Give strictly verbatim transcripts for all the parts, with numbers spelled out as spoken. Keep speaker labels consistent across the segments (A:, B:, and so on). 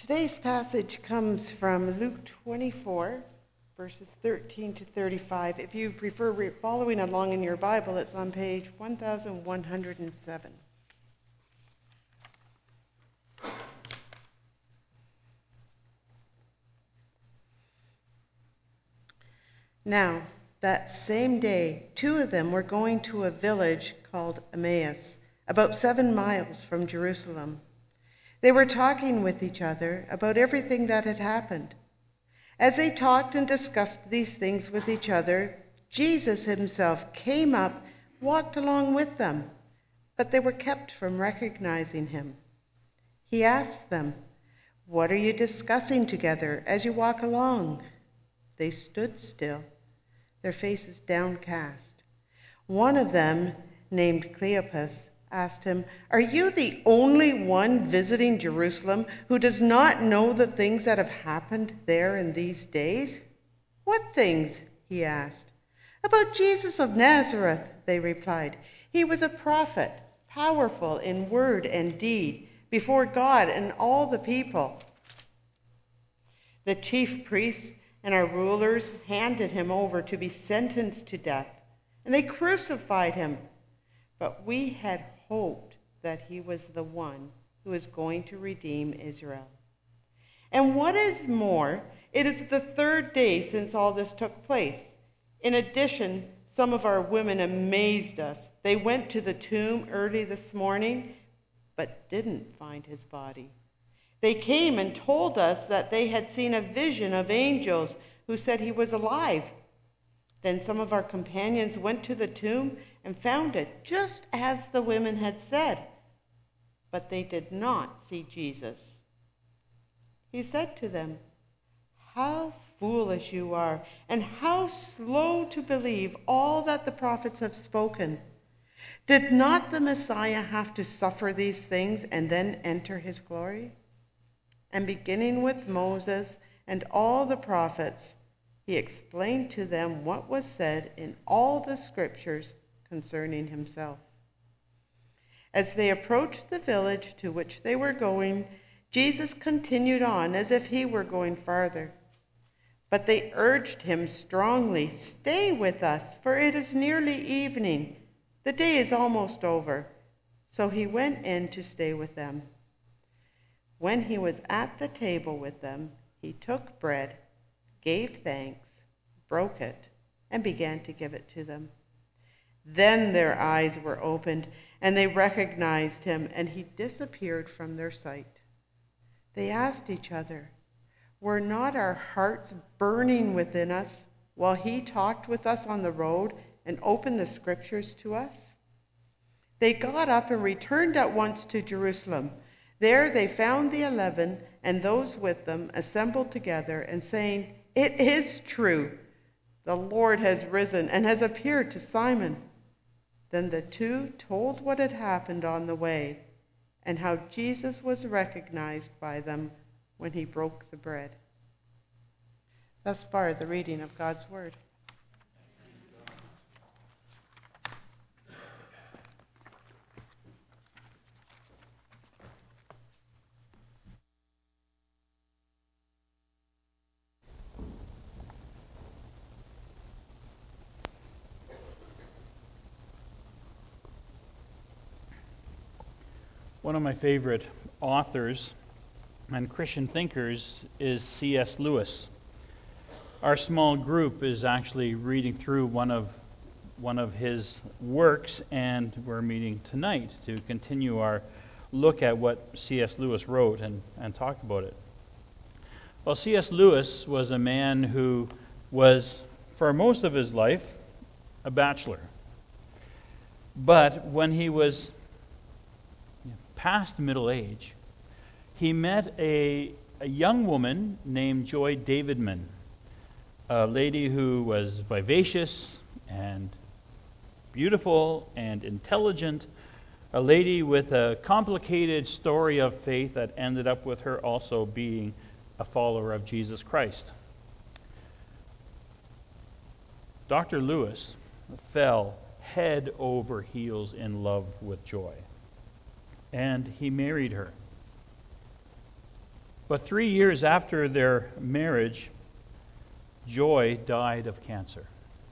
A: Today's passage comes from Luke twenty-four, verses thirteen to thirty-five. If you prefer re- following along in your Bible, it's on page one thousand one hundred seven. Now, that same day, two of them were going to a village called Emmaus, about seven miles from Jerusalem. They were talking with each other about everything that had happened. As they talked and discussed these things with each other, Jesus himself came up, walked along with them, but they were kept from recognizing him. He asked them, "What are you discussing together as you walk along?" They stood still, their faces downcast. One of them, named Cleopas, asked him, "Are you the only one visiting Jerusalem who does not know the things that have happened there in these days?" "What things?" he asked. "About Jesus of Nazareth," they replied. "He was a prophet, powerful in word and deed before God and all the people. The chief priests and our rulers handed him over to be sentenced to death, and they crucified him. But we had hoped that he was the one who is going to redeem Israel. And what is more, it is the third day since all this took place. In addition, some of our women amazed us. They went to the tomb early this morning, but didn't find his body. They came and told us that they had seen a vision of angels who said he was alive. Then some of our companions went to the tomb and found it just as the women had said, but they did not see Jesus." He said to them, "How foolish you are, and how slow to believe all that the prophets have spoken. Did not the Messiah have to suffer these things and then enter his glory?" And beginning with Moses and all the prophets, he explained to them what was said in all the scriptures concerning himself. As they approached the village to which they were going, Jesus continued on as if he were going farther. But they urged him strongly, "Stay with us, for it is nearly evening. The day is almost over." So he went in to stay with them. When he was at the table with them, he took bread, gave thanks, broke it, and began to give it to them. Then their eyes were opened, and they recognized him, and he disappeared from their sight. They asked each other, "Were not our hearts burning within us while he talked with us on the road and opened the scriptures to us?" They got up and returned at once to Jerusalem. There they found the eleven and those with them assembled together and saying, "It is true. The Lord has risen and has appeared to Simon." Then the two told what had happened on the way and how Jesus was recognized by them when he broke the bread. Thus far, the reading of God's word.
B: One of my favorite authors and Christian thinkers is C S Lewis. Our small group is actually reading through one of one of his works, and we're meeting tonight to continue our look at what C S Lewis wrote and, and talk about it. Well, C S Lewis was a man who was, for most of his life, a bachelor. But when he was past middle age, he met a, a young woman named Joy Davidman, a lady who was vivacious and beautiful and intelligent, a lady with a complicated story of faith that ended up with her also being a follower of Jesus Christ. Doctor Lewis fell head over heels in love with Joy, and he married her. But three years after their marriage, Joy died of cancer.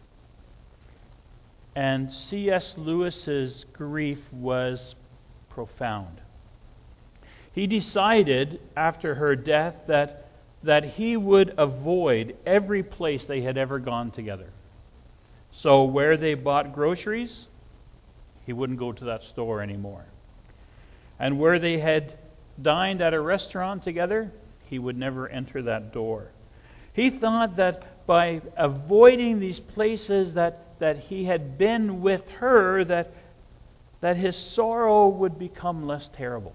B: And C S Lewis's grief was profound. He decided after her death that, that he would avoid every place they had ever gone together. So where they bought groceries, he wouldn't go to that store anymore. And where they had dined at a restaurant together, he would never enter that door. He thought that by avoiding these places that, that he had been with her, that, that his sorrow would become less terrible.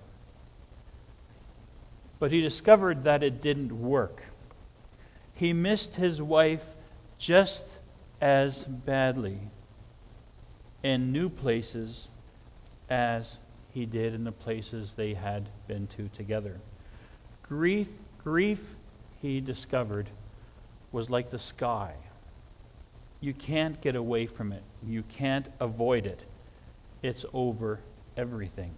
B: But he discovered that it didn't work. He missed his wife just as badly in new places as he did in the places they had been to together. Grief, grief, he discovered, was like the sky. You can't get away from it. You can't avoid it. It's over everything.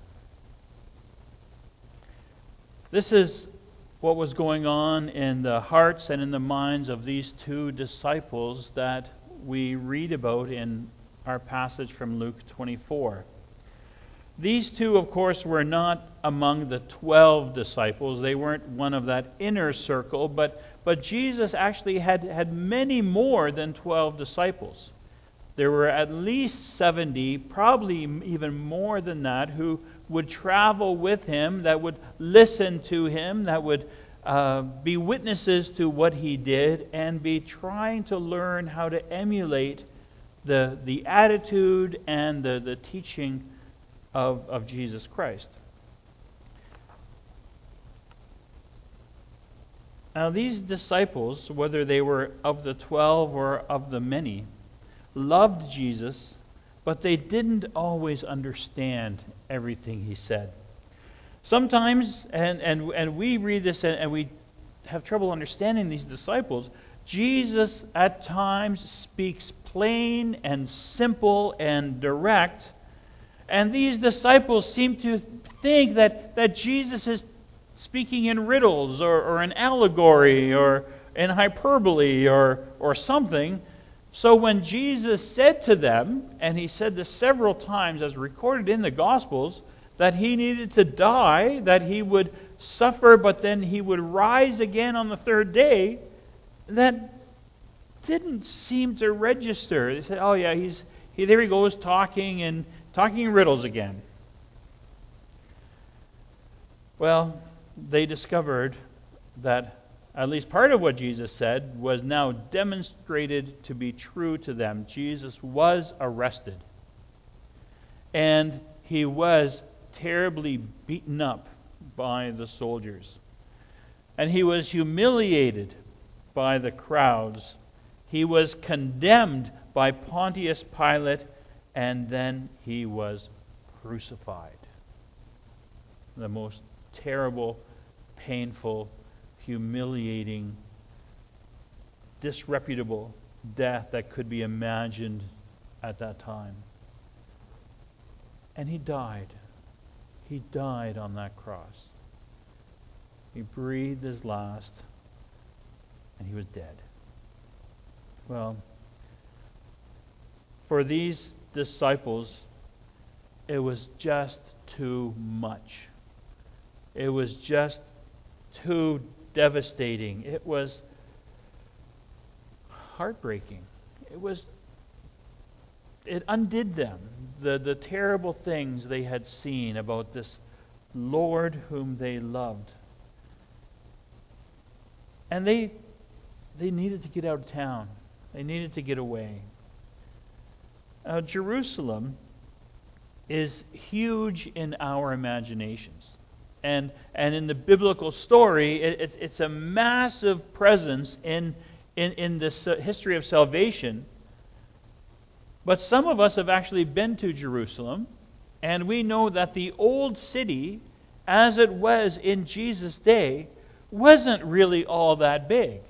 B: This is what was going on in the hearts and in the minds of these two disciples that we read about in our passage from Luke twenty-four. These two, of course, were not among the twelve disciples. They weren't one of that inner circle, but, but Jesus actually had, had many more than twelve disciples. There were at least seventy, probably even more than that, who would travel with him, that would listen to him, that would uh, be witnesses to what he did, and be trying to learn how to emulate the, the attitude and the, the teaching of, of Jesus Christ. Now, these disciples, whether they were of the twelve or of the many, loved Jesus, but they didn't always understand everything he said. Sometimes, and, and, and we read this and, and we have trouble understanding these disciples, Jesus at times speaks plain and simple and direct, and these disciples seem to think that, that Jesus is speaking in riddles or, or in allegory or in hyperbole or, or something. So when Jesus said to them, and he said this several times as recorded in the Gospels, that he needed to die, that he would suffer, but then he would rise again on the third day, that didn't seem to register. They said, oh yeah, he's he there he goes talking and talking in riddles again. Well, they discovered that at least part of what Jesus said was now demonstrated to be true to them. Jesus was arrested. And he was terribly beaten up by the soldiers. And he was humiliated by the crowds. He was condemned by Pontius Pilate, and then he was crucified. The most terrible, painful, humiliating, disreputable death that could be imagined at that time. And he died. He died on that cross. He breathed his last, and he was dead. Well, for these disciples, it was just too much. It was just too devastating. It was heartbreaking. It was it undid them, the, the terrible things they had seen about this Lord whom they loved. And they they needed to get out of town. They needed to get away. Now, Jerusalem is huge in our imaginations. And and in the biblical story, it, it's, it's a massive presence in, in, in this history of salvation. But some of us have actually been to Jerusalem, and we know that the old city, as it was in Jesus' day, wasn't really all that big.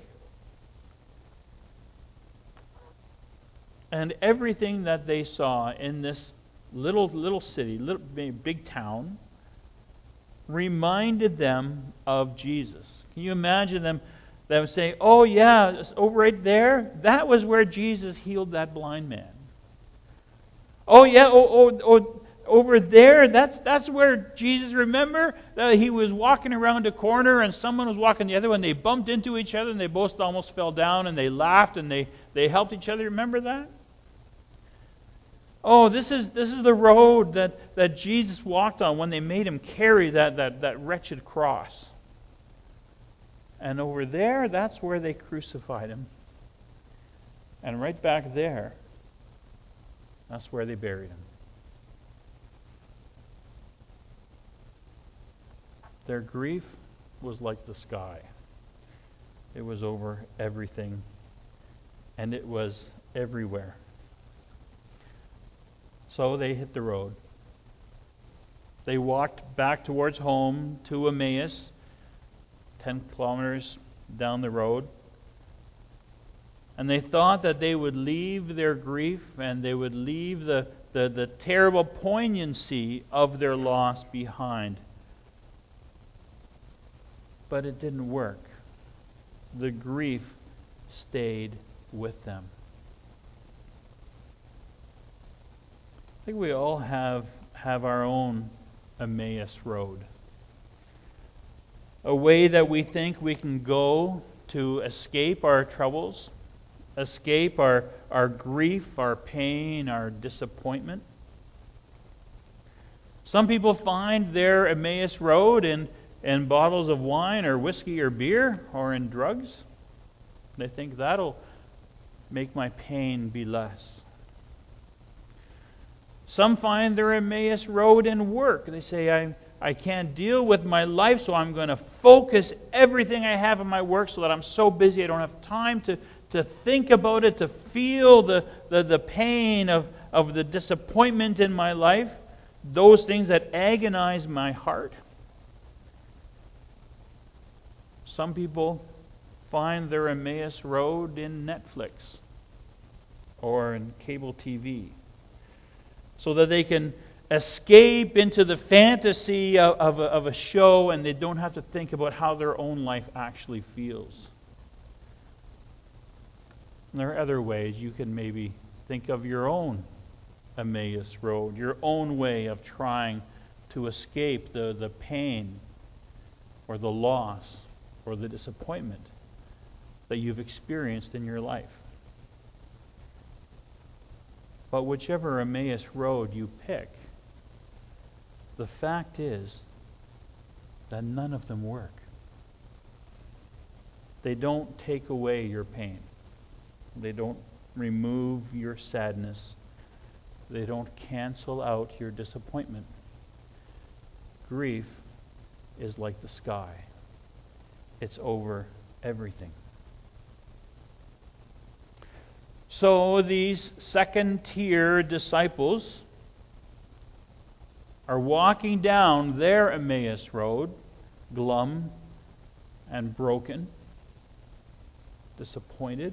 B: And everything that they saw in this little little city, little big town, reminded them of Jesus. Can you imagine them, them saying, oh yeah, over right there, that was where Jesus healed that blind man. Oh yeah, oh, oh, oh over there, that's that's where Jesus, remember that he was walking around a corner and someone was walking the other one. They bumped into each other and they both almost fell down and they laughed and they, they helped each other. Remember that? Oh, this is this is the road that, that Jesus walked on when they made him carry that, that, that wretched cross. And over there, that's where they crucified him. And right back there, that's where they buried him. Their grief was like the sky. It was over everything, and it was everywhere. So they hit the road. They walked back towards home to Emmaus, ten kilometers down the road. And they thought that they would leave their grief and they would leave the, the, the terrible poignancy of their loss behind. But it didn't work. The grief stayed with them. I think we all have, have our own Emmaus road. A way that we think we can go to escape our troubles, escape our, our grief, our pain, our disappointment. Some people find their Emmaus road in, in bottles of wine or whiskey or beer or in drugs. They think that'll make my pain be less. Some find their Emmaus road in work. They say, I, I can't deal with my life, so I'm going to focus everything I have in my work so that I'm so busy I don't have time to, to think about it, to feel the, the, the pain of, of the disappointment in my life, those things that agonize my heart. Some people find their Emmaus road in Netflix or in cable T V, so that they can escape into the fantasy of, of, a, of a show and they don't have to think about how their own life actually feels. And there are other ways you can maybe think of your own Emmaus road, your own way of trying to escape the, the pain or the loss or the disappointment that you've experienced in your life. But whichever Emmaus road you pick, the fact is that none of them work. They don't take away your pain. They don't remove your sadness. They don't cancel out your disappointment. Grief is like the sky. It's over everything. So these second-tier disciples are walking down their Emmaus road, glum and broken, disappointed.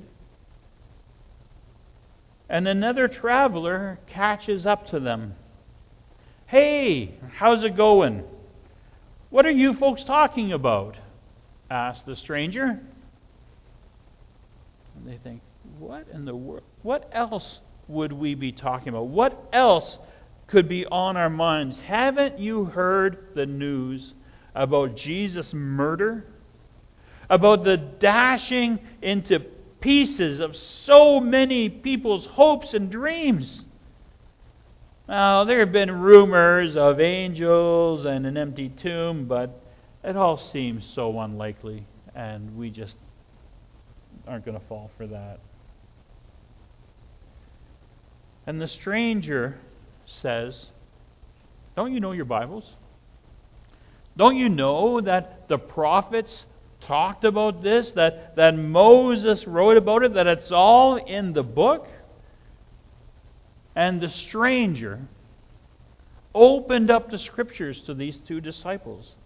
B: And another traveler catches up to them. Hey, how's it going? What are you folks talking about? Asked the stranger. And they think, what in the world? What else would we be talking about? What else could be on our minds? Haven't you heard the news about Jesus' murder? About the dashing into pieces of so many people's hopes and dreams? Now, there have been rumors of angels and an empty tomb, but it all seems so unlikely, and we just aren't going to fall for that. And the stranger says, don't you know your Bibles? Don't you know that the prophets talked about this, that, that Moses wrote about it, that it's all in the book? And the stranger opened up the Scriptures to these two disciples.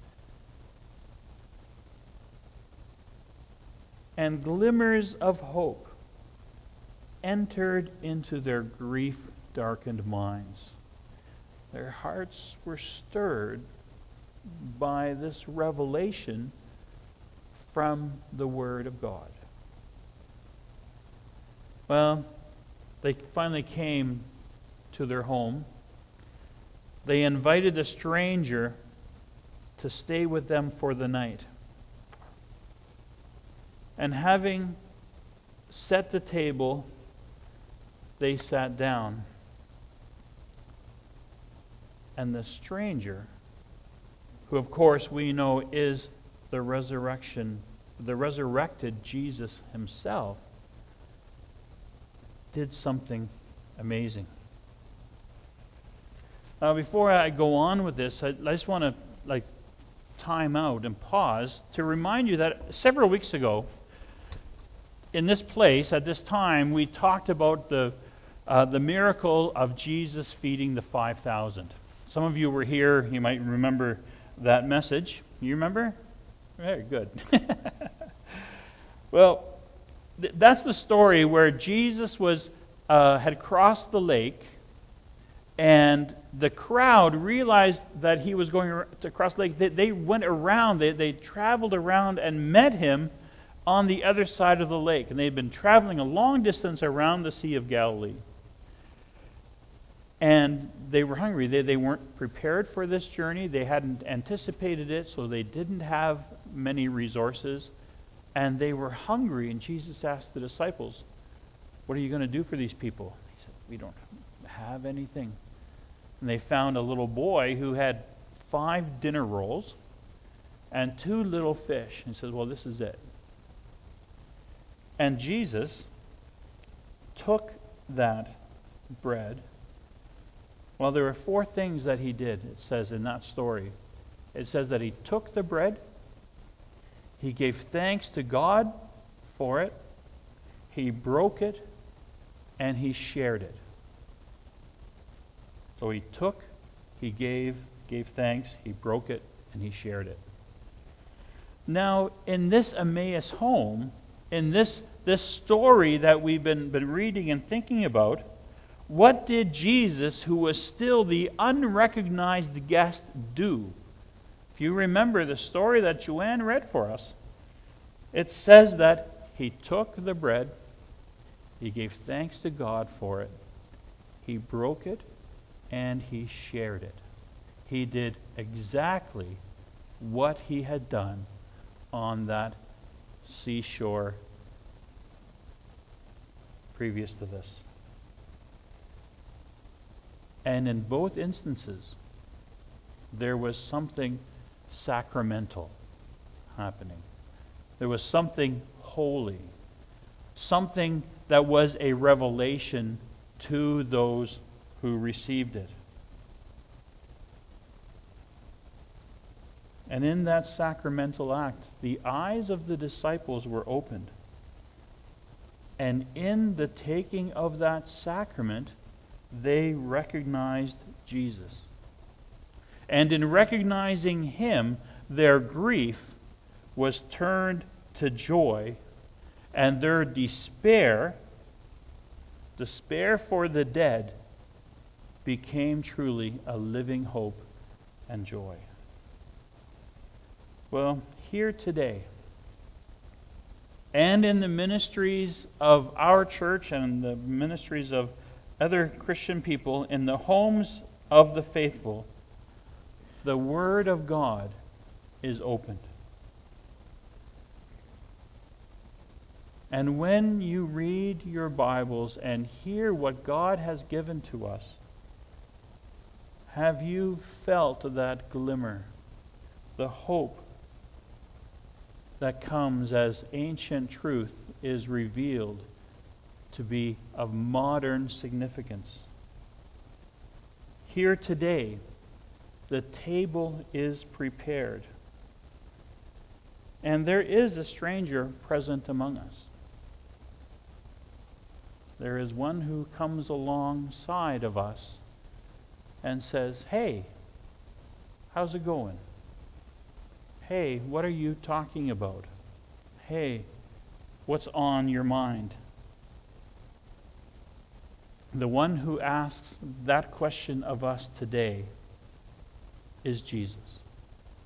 B: And glimmers of hope entered into their grief-darkened minds. Their hearts were stirred by this revelation from the Word of God. Well, they finally came to their home. They invited a stranger to stay with them for the night. And having set the table, they sat down. And the stranger, who of course we know is the resurrection, the resurrected Jesus himself, did something amazing. Now, before I go on with this, I, I just want to like time out and pause to remind you that several weeks ago, in this place, at this time, we talked about the uh, the miracle of Jesus feeding the five thousand. Some of you were here. You might remember that message. You remember? Very good. Well, th- that's the story where Jesus was uh, had crossed the lake, and the crowd realized that he was going to cross the lake. They, they went around. They, they traveled around and met him on the other side of the lake. And they'd been traveling a long distance around the Sea of Galilee. And they were hungry. They, they weren't prepared for this journey. They hadn't anticipated it, so they didn't have many resources. And they were hungry. And Jesus asked the disciples, "What are you going to do for these people?" He said, "We don't have anything." And they found a little boy who had five dinner rolls and two little fish. And he says, "Well, this is it." And Jesus took that bread. Well, there were four things that he did, it says in that story. It says that he took the bread, he gave thanks to God for it, he broke it, and he shared it. So he took, he gave, gave thanks, he broke it, and he shared it. Now, in this Emmaus home, in this, this story that we've been, been reading and thinking about, what did Jesus, who was still the unrecognized guest, do? If you remember the story that Joanne read for us, it says that he took the bread, he gave thanks to God for it, he broke it, and he shared it. He did exactly what he had done on that seashore previous to this. And in both instances, there was something sacramental happening. There was something holy. Something that was a revelation to those who received it. And in that sacramental act, the eyes of the disciples were opened. And in the taking of that sacrament, they recognized Jesus. And in recognizing him, their grief was turned to joy, and their despair, despair for the dead, became truly a living hope and joy. Well, here today, and in the ministries of our church and the ministries of other Christian people, in the homes of the faithful, the Word of God is opened. And when you read your Bibles and hear what God has given to us, have you felt that glimmer, the hope that comes as ancient truth is revealed to be of modern significance? Here today, the table is prepared, and there is a stranger present among us. There is one who comes alongside of us and says, "Hey, how's it going? Hey, what are you talking about? Hey, what's on your mind?" The one who asks that question of us today is Jesus.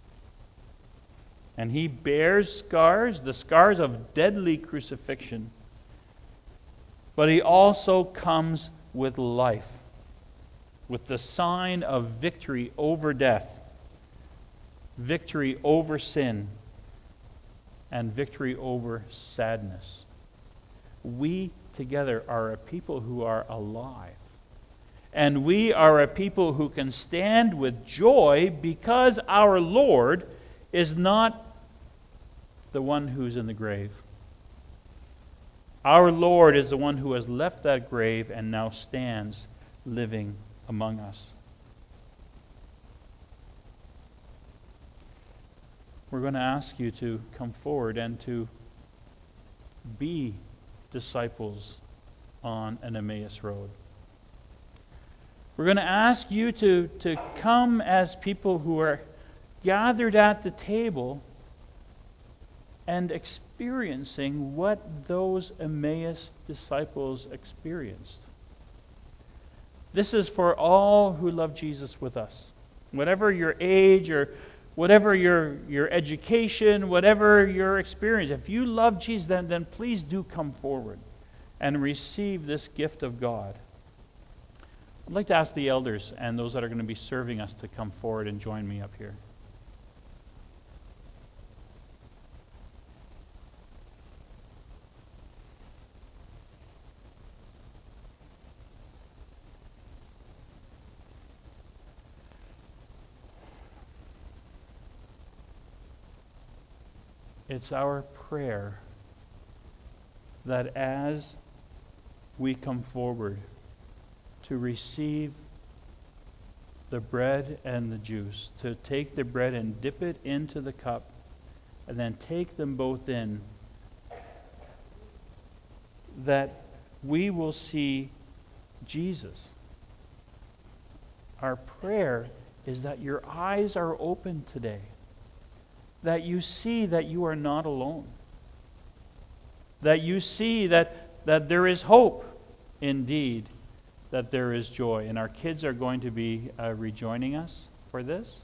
B: And He bears scars, the scars of deadly crucifixion. But He also comes with life, with the sign of victory over death, victory over sin, and victory over sadness. We together are a people who are alive. And we are a people who can stand with joy because our Lord is not the one who's in the grave. Our Lord is the one who has left that grave and now stands living among us. We're going to ask you to come forward and to be disciples on an Emmaus road. We're going to ask you to, to come as people who are gathered at the table and experiencing what those Emmaus disciples experienced. This is for all who love Jesus with us. Whatever your age or whatever your, your education, whatever your experience, if you love Jesus, then, then please do come forward and receive this gift of God. I'd like to ask the elders and those that are going to be serving us to come forward and join me up here. It's our prayer that as we come forward to receive the bread and the juice, to take the bread and dip it into the cup, and then take them both in, that we will see Jesus. Our prayer is that your eyes are open today, that you see that you are not alone, that you see that, that there is hope indeed, that there is joy. And our kids are going to be uh, rejoining us for this.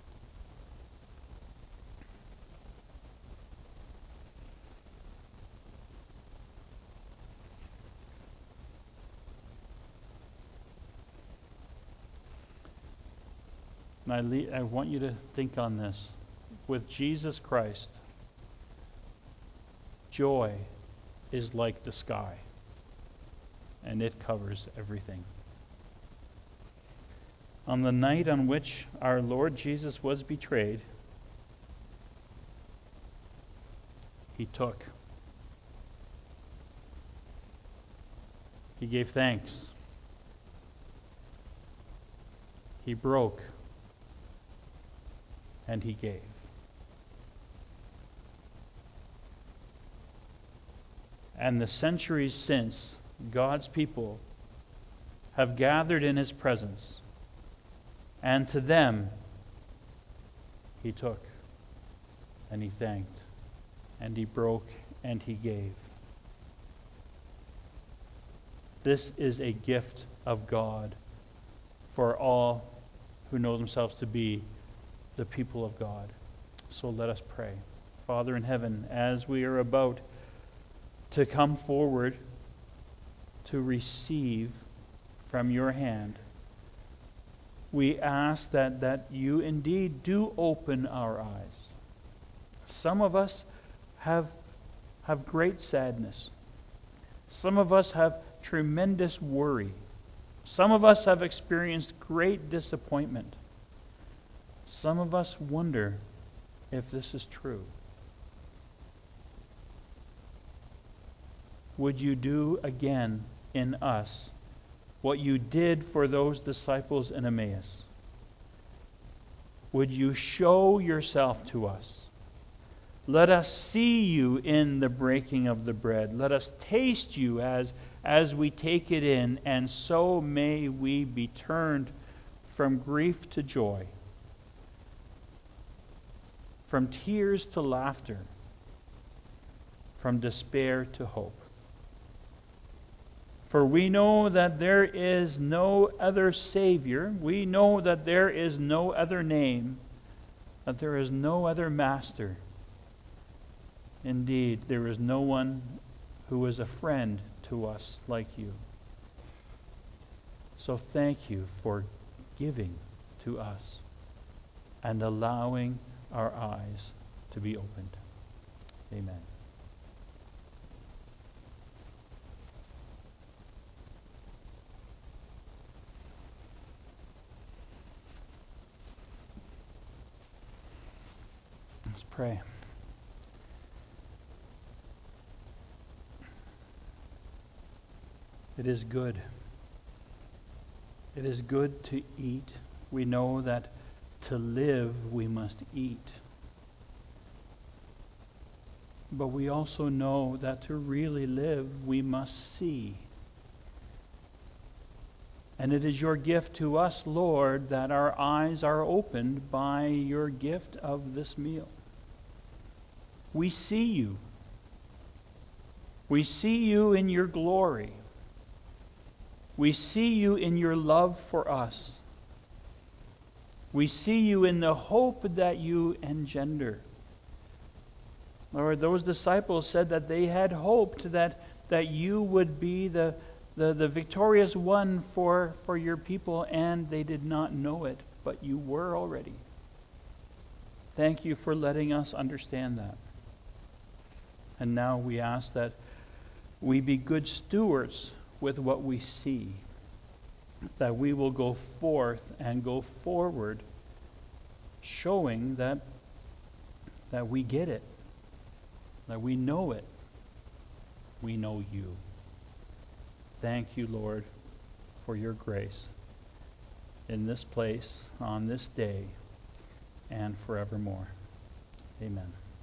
B: And I, le- I want you to think on this. With Jesus Christ, joy is like the sky, and it covers everything. On the night on which our Lord Jesus was betrayed, He took. He gave thanks. He broke. And He gave. And the centuries since, God's people have gathered in His presence, and to them He took, and He thanked, and He broke, and He gave. This is a gift of God for all who know themselves to be the people of God. So let us pray. Father in heaven, as we are about to come forward to receive from your hand, we ask that, that you indeed do open our eyes. Some of us have, have great sadness. Some of us have tremendous worry. Some of us have experienced great disappointment. Some of us wonder if this is true. Would you do again in us what you did for those disciples in Emmaus? Would you show yourself to us? Let us see you in the breaking of the bread. Let us taste you as, as we take it in, and so may we be turned from grief to joy, from tears to laughter, from despair to hope. For we know that there is no other Savior. We know that there is no other name, that there is no other Master Indeed, there is no one who is a friend to us like you. So thank you for giving to us and allowing our eyes to be opened. Amen. Let's pray. It is good. It is good to eat. We know that to live we must eat. But we also know that to really live we must see. And it is your gift to us, Lord, that our eyes are opened by your gift of this meal. We see you. We see you in your glory. We see you in your love for us. We see you in the hope that you engender. Lord, those disciples said that they had hoped that, that you would be the, the, the victorious one for, for your people, and they did not know it, but you were already. Thank you for letting us understand that. And now we ask that we be good stewards with what we see, that we will go forth and go forward showing that that we get it, that we know it, we know you. Thank you, Lord, for your grace in this place, on this day, and forevermore. Amen.